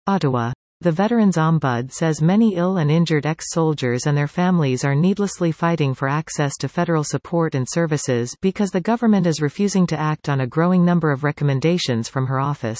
Ottawa. The Veterans Ombud says many ill and injured ex-soldiers and their families are needlessly fighting for access to federal support and services because the government is refusing to act on a growing number of recommendations from her office.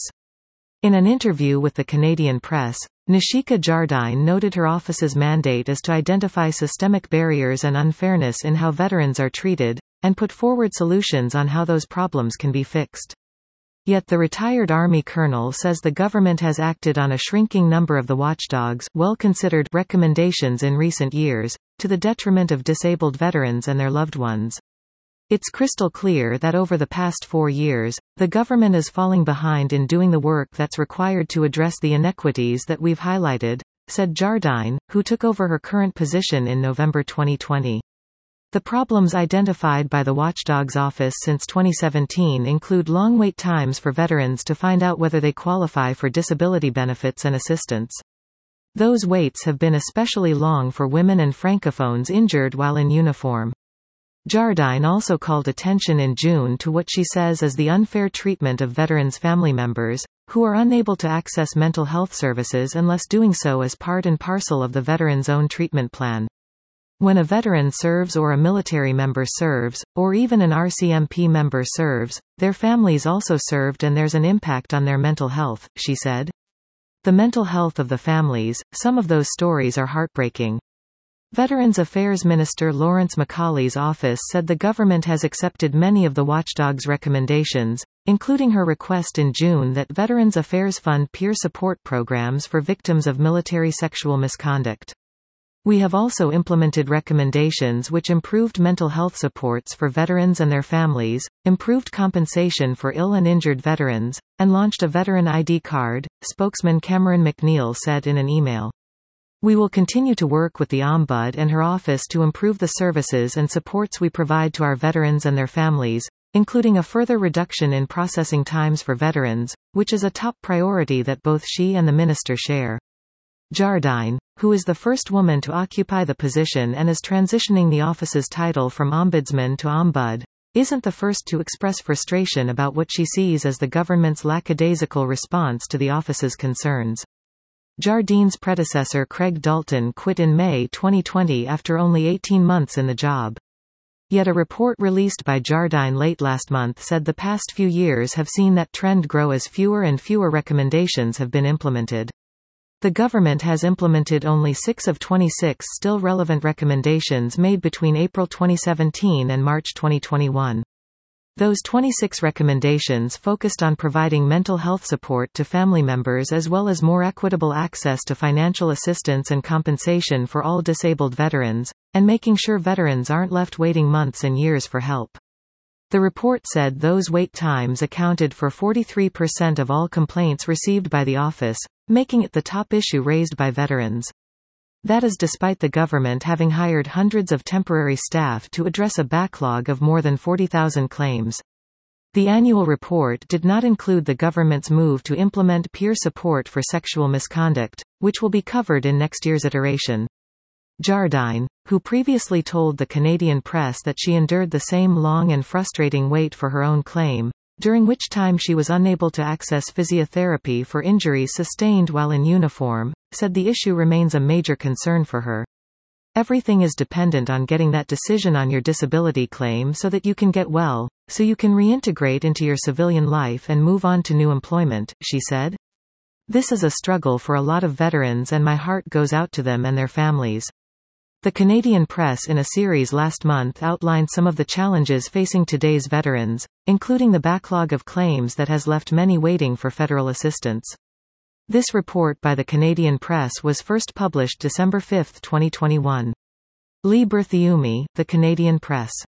In an interview with the Canadian Press, Nishika Jardine noted her office's mandate is to identify systemic barriers and unfairness in how veterans are treated, and put forward solutions on how those problems can be fixed. Yet the retired Army colonel says the government has acted on a shrinking number of the watchdog's well-considered recommendations in recent years, to the detriment of disabled veterans and their loved ones. It's crystal clear that over the past 4 years, the government is falling behind in doing the work that's required to address the inequities that we've highlighted, said Jardine, who took over her current position in November 2020. The problems identified by the Watchdog's office since 2017 include long wait times for veterans to find out whether they qualify for disability benefits and assistance. Those waits have been especially long for women and francophones injured while in uniform. Jardine also called attention in June to what she says is the unfair treatment of veterans' family members, who are unable to access mental health services unless doing so as part and parcel of the veteran's own treatment plan. When a veteran serves or a military member serves, or even an RCMP member serves, their families also served and there's an impact on their mental health, she said. The mental health of the families, some of those stories are heartbreaking. Veterans Affairs Minister Lawrence Macaulay's office said the government has accepted many of the watchdog's recommendations, including her request in June that Veterans Affairs fund peer support programs for victims of military sexual misconduct. We have also implemented recommendations which improved mental health supports for veterans and their families, improved compensation for ill and injured veterans, and launched a veteran ID card, spokesman Cameron McNeil said in an email. We will continue to work with the Ombud and her office to improve the services and supports we provide to our veterans and their families, including a further reduction in processing times for veterans, which is a top priority that both she and the minister share. Jardine, who is the first woman to occupy the position and is transitioning the office's title from Ombudsman to Ombud, isn't the first to express frustration about what she sees as the government's lackadaisical response to the office's concerns. Jardine's predecessor Craig Dalton quit in May 2020 after only 18 months in the job. Yet a report released by Jardine late last month said the past few years have seen that trend grow as fewer and fewer recommendations have been implemented. The government has implemented only 6 of 26 still relevant recommendations made between April 2017 and March 2021. Those 26 recommendations focused on providing mental health support to family members as well as more equitable access to financial assistance and compensation for all disabled veterans, and making sure veterans aren't left waiting months and years for help. The report said those wait times accounted for 43% of all complaints received by the office, making it the top issue raised by veterans. That is despite the government having hired hundreds of temporary staff to address a backlog of more than 40,000 claims. The annual report did not include the government's move to implement peer support for sexual misconduct, which will be covered in next year's iteration. Jardine, who previously told the Canadian Press that she endured the same long and frustrating wait for her own claim, during which time she was unable to access physiotherapy for injuries sustained while in uniform, said the issue remains a major concern for her. Everything is dependent on getting that decision on your disability claim so that you can get well, so you can reintegrate into your civilian life and move on to new employment, she said. This is a struggle for a lot of veterans and my heart goes out to them and their families. The Canadian Press in a series last month outlined some of the challenges facing today's veterans, including the backlog of claims that has left many waiting for federal assistance. This report by the Canadian Press was first published December 5, 2021. Lee Berthiaume, The Canadian Press.